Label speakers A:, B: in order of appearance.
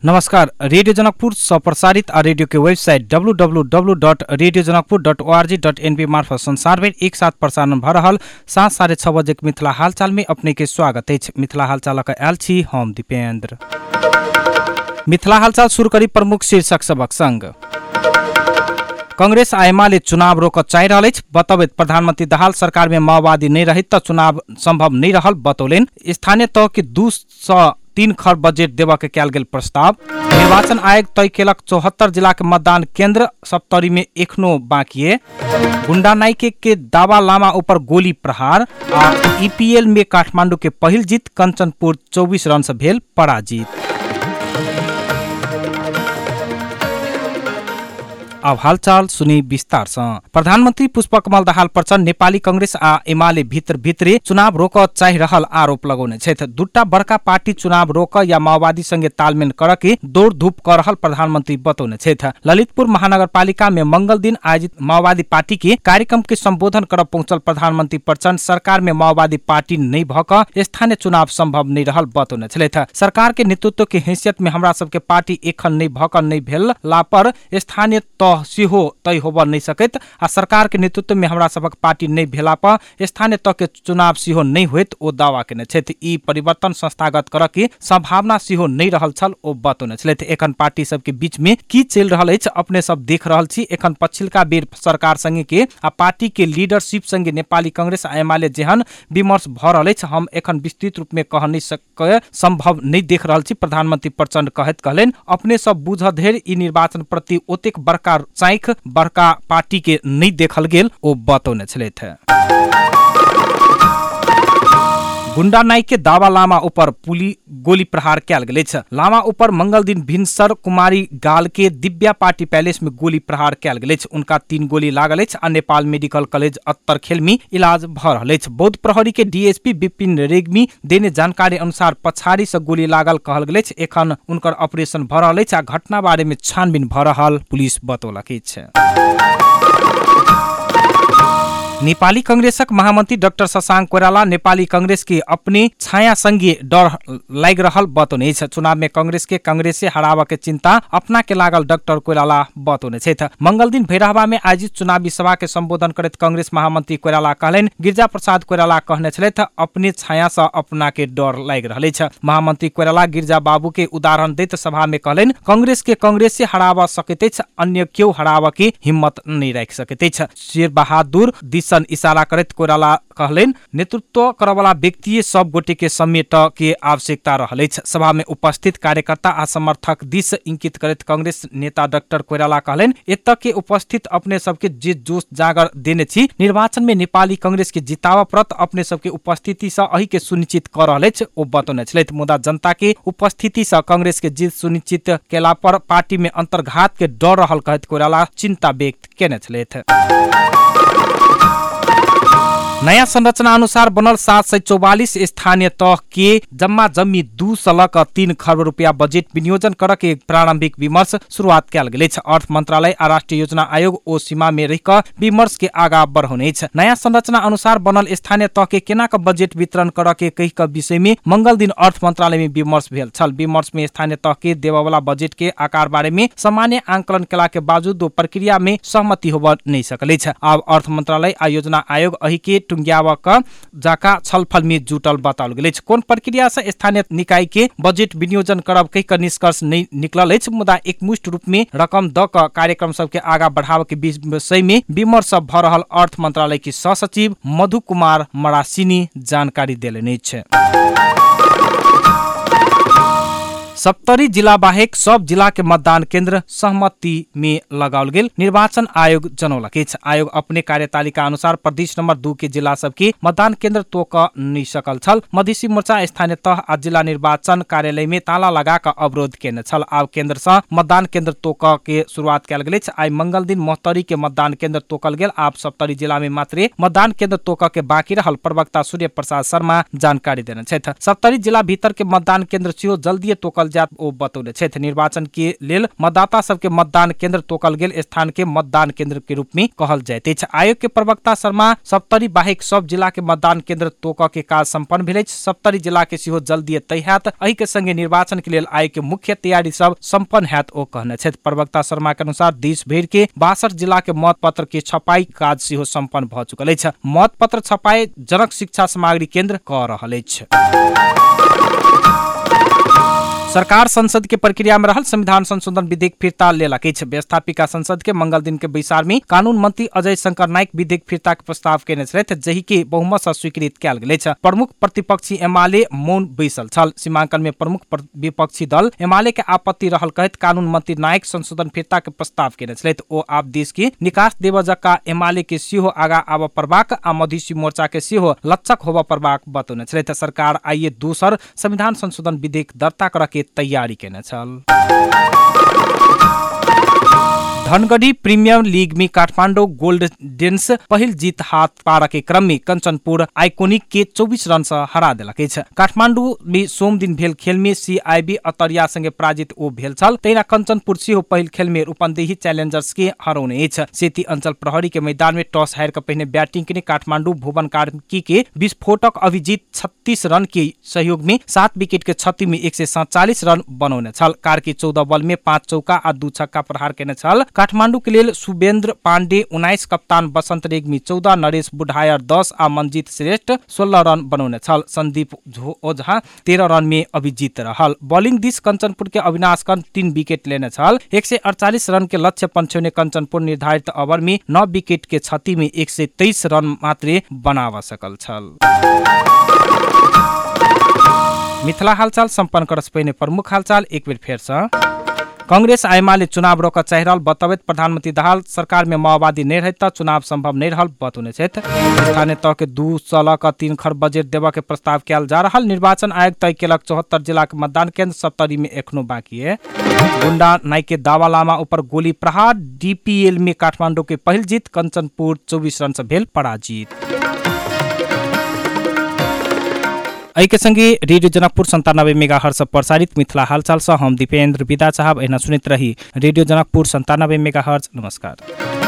A: नमस्कार। रेडियो जनकपुर प्रसारित आ रेडियो के वेबसाइट www.radiojanakpur.org.np मार्फत संसारभर एक साथ प्रसारण भ रहल साँझ 6:30 बजे के मिथिला हालचाल में अपने के स्वागत है। मिथिला हालचाल का आयल छी हम दीपेंद्र। मिथिला हालचाल शुरू करी प्रमुख शीर्षक सबक संग। कांग्रेस आ एमाले चुनाव रोक चाहि रहल अछि। बतबैत प्रधानमंत्री दाहाल सरकार में माओवादी नहीं रहित त चुनाव संभव नहीं रहल बतौलेन। स्थानीय तह के 203 खर्ब बजेट देवा के कयल गेल प्रस्ताव। निर्वाचन आयोग तय केलक 74 जिला के मतदान केंद्र 70 में एखनो बाकी। गुंडा नाइके के दावा लामा ऊपर गोली प्रहार। आ ईपीएल में काठमांडू के पहिल जीत, कंचनपुर 24 रन से भेल पराजित। अब हालचाल सुनी विस्तार से। प्रधानमंत्री पुष्पकमल दाहाल प्रचण्ड नेपाली कांग्रेस आ एमाले भित्रे चुनाव रोक चाहि रहल आरोप लगौने छथि। दूटा बड़का पार्टी चुनाव रोक या माओवादी संगे तालमेल करके दौड़ धूप कर रहल प्रधानमंत्री बतौने छथि। ललितपुर महानगरपालिका में मंगल दिन आयोजित माओवादी पार्टी के कार्यक्रम के संबोधन करब पहुंचल प्रधानमंत्री प्रचण्ड सरकार में माओवादी पार्टी नहीं भक स्थानीय चुनाव संभव नहीं रहल बतौने छथि। सरकार के नेतृत्व के हैसियत में हमरा सबके पार्टी एखन नहीं भक नहीं भेला पर स्थानीय सिहो तय होब नहीं सकैत आ सरकार के नेतृत्व में हमरा सबक पार्टी नहीं भेला पर स्थानीय तक के चुनाव सिहो नहीं होइत ओ दावा केने छथि। ई परिवर्तन संस्थागत करऽ के संभावना सिहो नहीं रहल छल ओ बतौने छथि। एखन पार्टी सब के बीच में की चल रहल अछि अपने सब देख रहल छी। एखन पछिलका बेर सरकार संगे के आ पार्टी के लीडरशिप संगे नेपाली कांग्रेस आ एमाले जेहन विमर्श भ रहल अछि हम एखन विस्तृत रूप में कह नहीं सकै संभव नहीं देख रहल छी। प्रधानमंत्री प्रचण्ड कहलेन अपने सब बुझ धैर ई निर्वाचन प्रति ओतेक बड़का चाइख बड़का पार्टी के नहीं देखल गेल ओ बतौने छलथि। गुंडा नाइक के दावा लामा ऊपर गोली प्रहार कयल गेल अछि। लामा ऊपर मंगल दिन भिनसर कुमारी गाल के दिव्या पार्टी पैलेस में गोली प्रहार कयल गेल अछि। उनका 3 गोली लागल अछि आ नेपाल मेडिकल कॉलेज अत्तरखेल में इलाज भ रहल अछि। बौद्ध प्रहरी के डीएसपी विपिन रेग्मी देने जानकारी अनुसार पछाड़ी से गोली लागल कहल गेल अछि। एखन उनकर ऑपरेशन भ रहल अछि आ घटना बारे में छानबीन भ रहल पुलिस बतौलक अछि। नेपाली कांग्रेसक महामंत्री डाक्टर शशांक कोइराला नेपाली कांग्रेस के अपने छाया संगे डर लाग रहल बतौने छ। चुनाव में कांग्रेसे हरावा के चिंता अपना के लागल डाक्टर कोइराला बतौने छथि। मंगल दिन भैरहवा में आयोजित चुनावी सभा के संबोधन करैत कांग्रेस महामंत्री कोइराला कहलेन गिरिजा प्रसाद कोइराला कहने छलथि अपने छाया से अपना के डर लाग रहल छ। महामंत्री कोइराला गिरिजा बाबू के उदाहरण दैत सभा में कहलेन कांग्रेसे हरावा सकैत अछि, अन्य केओ हरावा के हिम्मत नहीं राख सकैत अछि। शेर बहादुर दिसन इशारा करैत कोइराला कहलेन नेतृत्व करवाला व्यक्ति सब गोटे के समेट के आवश्यकता रहल अछि। सभा में उपस्थित कार्यकर्ता आ समर्थक दिस इंकित करैत कांग्रेस नेता डाक्टर कोइराला कहलेन एतऽ के उपस्थित अपने सबके जे जोश जागर देने छी निर्वाचन में नेपाली कांग्रेस के जितावा प्रत अपने सबके उपस्थिति से अही के सुनिश्चित कर रहल अछि ओ बतौने छलथि। मुदा जनता के उपस्थिति से कांग्रेस के जीत सुनिश्चित केला पर पार्टी में अंतर्घात के डर रहल कहत कोइराला चिंता व्यक्त केने छलथि। नया संरचना अनुसार बनल 744 स्थानीय तह के जम्मा जम्मी 2.3 खर्ब रुपया बजेट विनियोजन कर के प्रारंभिक विमर्श शुरुआत कयल गेल अछि। अर्थ मंत्रालय आ राष्ट्रीय योजना आयोग ओ सीमा में रहि क विमर्श के आगा बढ़ौने अछि। नया संरचना अनुसार बनल स्थानीय तह के केना क बजेट वितरण कर के कहि क विषय में मंगल दिन अर्थ मंत्रालय में विमर्श भेल छल। विमर्श में स्थानीय तह के देवावला बजेट के आकार बारे में सामान्य आंकलन केला के बावजूद दो प्रक्रिया में सहमति होब नहीं सकल अछि। अब अर्थ मंत्रालय आ योजना आयोग अही के टुंग्यावक जाका छलफल में जुटल बताओल गेल अछि। कोन प्रक्रिया से स्थानीय निकाय के बजेट विनियोजन करब कई का निष्कर्ष नहीं निकलल अछि। मुदा एकमुष्ट रूप में रकम द क कार्यक्रम सब के आगा बढ़ावे के विषय में विमर्श भ रहल अर्थ मंत्रालय के सहसचिव मधु कुमार मरासिनी जानकारी देलनि अछि। 70 जिला बाहेक सब जिला के मतदान केंद्र सहमति में लगाओल गेल निर्वाचन आयोग जनौलक अछि। आयोग अपने कार्यतालिका अनुसार प्रदेश नंबर 2 के जिला सब के मतदान केंद्र तोक नहीं सकल छल। मधेसी मोर्चा स्थानीय तह आ जिला निर्वाचन कार्यालय में ताला लगा कर अवरोध केने छल। आब केंद्र से मतदान केंद्र तोक के शुरुआत कयल गेल अछि। आई मंगल दिन मोहतरी के मतदान केंद्र तोकल गेल। आब 70 जिला में मात्र मतदान केंद्र तोक के बाकी रहल प्रवक्ता सूर्य प्रसाद शर्मा जानकारी देने छथि। 70 जिला भीतर के मतदान केंद्र सेहो जल्दी तोकल जरूरत ओ बतौले छथि। निर्वाचन के लेल मतदाता सबके मतदान केंद्र तोकल गेल स्थान के मतदान केंद्र के रूप में कहल जाइत अछि। आयोग के प्रवक्ता शर्मा सप्तरी बाहेक सब जिला के मतदान केंद्र तोक के काज संपन्न भेल अछि। सप्तरी जिला के सेहो जल्दी तय हैत। एहि के संगे निर्वाचन के लेल आयोग के मुख्य तैयारी सब संपन्न हैत ओ कहने छथि। प्रवक्ता शर्मा के अनुसार देश भर के 62 जिला के मतपत्र के छपाई काज सेहो संपन्न भ चुकल अछि। मतपत्र छपाई जनक शिक्षा सामग्री केंद्र क रहल अछि। सरकार संसद के प्रक्रिया में रहल संविधान संशोधन विधेयक फिर्ता लेलक अछि। व्यवस्थापिका संसद के मंगल दिन के बैसार में कानून मंत्री अजय शंकर नाइक विधेयक फिर्ता के प्रस्ताव केने छथि, जहि के बहुमत सँ स्वीकृत कयल गेल अछि। प्रमुख प्रतिपक्षी एमाले मौन बैसल छल। सीमांकन में प्रमुख विपक्षी दल एमाले के आपत्ति रहल कहैत कानून मंत्री नाइक संशोधन फिर्ता के प्रस्ताव केने छथि। ओ आब देश के निकास देव जका एमाले के सेहो आगा आब परबाक आ मधेसी मोर्चा के सेहो लक्षक होबा परबाक बतौने छथि। सरकार आइए दोसर संविधान संशोधन विधेयक दर्ता कर के तैयारी केने छल। धनगढ़ी प्रीमियर लीग में काठमाडौँ गोल्डन्स पहिल जीत हाथ पारा के क्रम में कंचनपुर आइकोनिक के 24 रन से हरा देलक अछि। काठमाडौँ में सोम दिन भेल खेल में सीआईबी अतरिया संगे पराजित ओ भेल छल। तहिना कंचनपुर सेहो पहिल खेल में रूपन्देही चैलेंजर्स के हरौने अछि। सेती अंचल प्रहरी के मैदान में टॉस हार के पहिने बैटिंग केने काठमाडौँ भुवन कार्की के विस्फोटक अभिजीत 36 रन के सहयोग में 7 विकेट के क्षति में 147 रन बनौने छल। कार्की 14 बॉल में 5 चौका आ 2 छक्का प्रहार केने छल। काठमाडौँ के लेल शुभेन्द्र पांडे 19, कप्तान बसंत रेग्मी 14, नरेश बुढ़ायर 10 आ मनजीत श्रेष्ठ 16 रन बनौने छल। संदीप ओझा 13 रन में अभिजीत रहल। बॉलिंग दिस कंचनपुर के अविनाश कंठ 3 विकेट लेने छल। 148 रन के लक्ष्य पंछौने कंचनपुर निर्धारित ओवर में 9 विकेट के क्षति में 123 रन मात्र बनावा सकल छल। मिथिला हालचाल संपन्न करस पहिने प्रमुख हालचाल एक बेर फेर से। कांग्रेस आ एमाले चुनाव रोक चाहि रहल बताबैत प्रधानमंत्री दाहाल सरकार में माओवादी नहीं रहत त चुनाव संभव नहीं रहल बतौने छथि। स्थानीय तह के 2.3 खरब बजट देवा के प्रस्ताव कयल जा रहल। निर्वाचन आयोग तय केलक 74 जिला के मतदान केंद्र 70 में एखनो बाकी है। गुंडा नाई के दावा लामा ऊपर गोली प्रहार। डीपीएल में काठमांडू के पहल जीत। कंचनपुर 24 रन से भेल पराजित। एहि के संगे रेडियो जनकपुर 97 मेगाहर्ट्ज से प्रसारित मिथिला हालचाल से हम दीपेंद्र विदा चाहब। एना सुनित रही रेडियो जनकपुर 97 मेगाहर्ट्ज। नमस्कार।